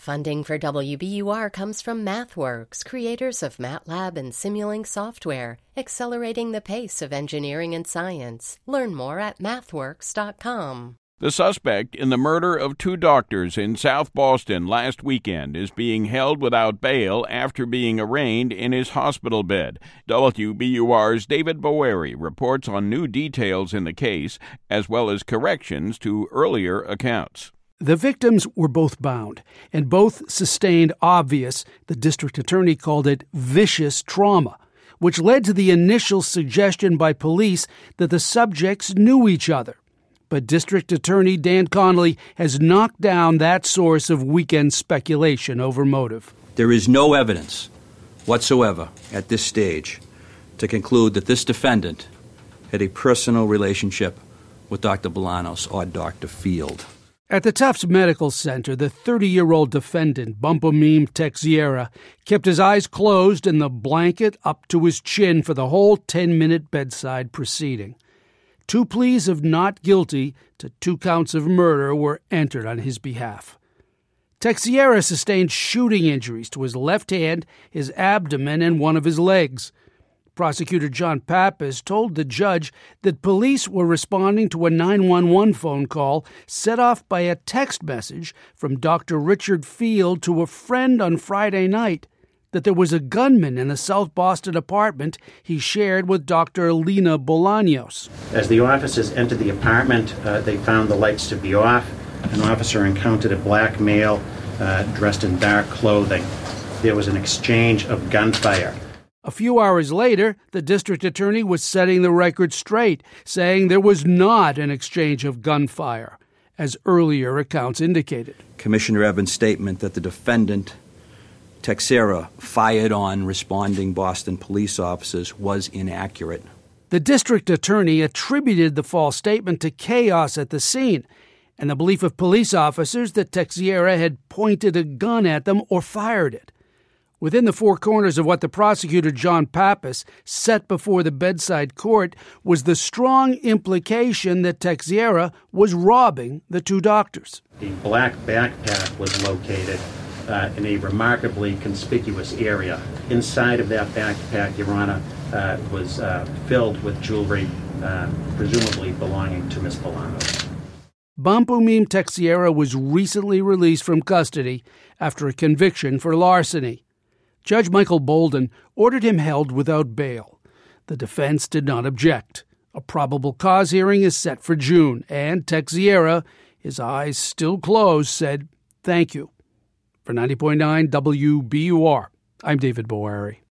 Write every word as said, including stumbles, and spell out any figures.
Funding for W B U R comes from MathWorks, creators of MATLAB and Simulink software, accelerating the pace of engineering and science. Learn more at mathworks dot com. The suspect in the murder of two doctors in South Boston last weekend is being held without bail after being arraigned in his hospital bed. W B U R's David Boeri reports on new details in the case, as well as corrections to earlier accounts. The victims were both bound, and both sustained obvious, the district attorney called it vicious trauma, which led to the initial suggestion by police that the subjects knew each other. But District Attorney Dan Connolly has knocked down that source of weekend speculation over motive. There is no evidence whatsoever at this stage to conclude that this defendant had a personal relationship with Doctor Bolanos or Doctor Field. At the Tufts Medical Center, the thirty-year-old defendant, Bumpamim Texiera, kept his eyes closed and the blanket up to his chin for the whole ten-minute bedside proceeding. Two pleas of not guilty to two counts of murder were entered on his behalf. Texiera sustained shooting injuries to his left hand, his abdomen, and one of his legs. Prosecutor John Pappas told the judge that police were responding to a nine one one phone call set off by a text message from Doctor Richard Field to a friend on Friday night, that there was a gunman in the South Boston apartment he shared with Doctor Lena Bolaños. As the officers entered the apartment, uh, they found the lights to be off. An officer encountered a black male uh, dressed in dark clothing. There was an exchange of gunfire. A few hours later, the district attorney was setting the record straight, saying there was not an exchange of gunfire, as earlier accounts indicated. Commissioner Evans' statement that the defendant, Texiera, fired on responding Boston police officers was inaccurate. The district attorney attributed the false statement to chaos at the scene and the belief of police officers that Texiera had pointed a gun at them or fired it. Within the four corners of what the prosecutor John Pappas set before the bedside court was the strong implication that Texiera was robbing the two doctors. The black backpack was located uh, in a remarkably conspicuous area. Inside of that backpack, Your Honor, uh, was uh, filled with jewelry, uh, presumably belonging to Miss Bolanos. Bumpamim Texiera was recently released from custody after a conviction for larceny. Judge Michael Bolden ordered him held without bail. The defense did not object. A probable cause hearing is set for June, and Texiera, his eyes still closed, said, "Thank you." For ninety point nine W B U R, I'm David Boeri.